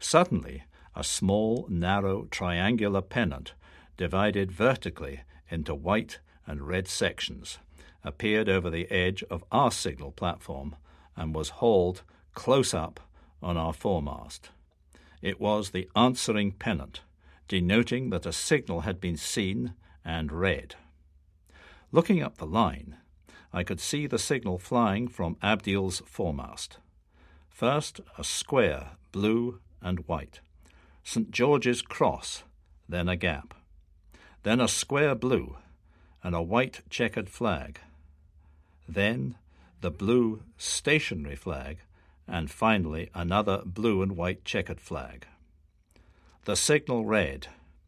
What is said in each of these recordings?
Suddenly, a small, narrow, triangular pennant, divided vertically into white and red sections, appeared over the edge of our signal platform and was hauled close up on our foremast. It was the answering pennant, denoting that a signal had been seen and read. Looking up the line, I could see the signal flying from Abdiel's foremast. First, a square, blue and white, St. George's Cross, then a gap, then a square blue and a white checkered flag, then the blue stationary flag, and finally another blue and white checkered flag. The signal read,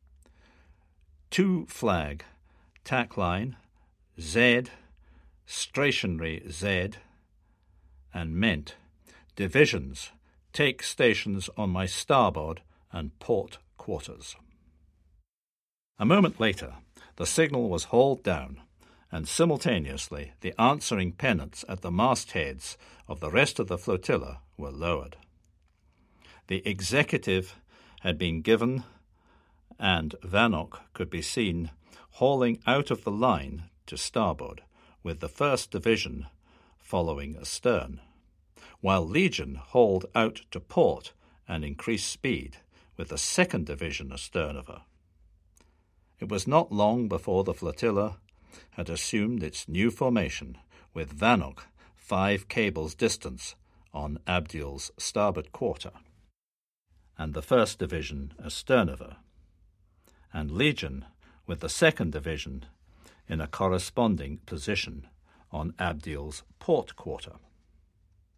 "To flag, tack line, Z, stationary Z," and meant, "Divisions, take stations on my starboard and port quarters." A moment later, the signal was hauled down, and simultaneously the answering pennants at the mastheads of the rest of the flotilla were lowered. The executive had been given, and Vannock could be seen hauling out of the line to starboard, with the 1st Division following astern, while Legion hauled out to port and increased speed, with the 2nd Division astern of her. It was not long before the flotilla had assumed its new formation, with Vannock 5 cables distance on Abdiel's starboard quarter, and the 1st Division astern of her, and Legion with the 2nd Division in a corresponding position on Abdiel's port quarter.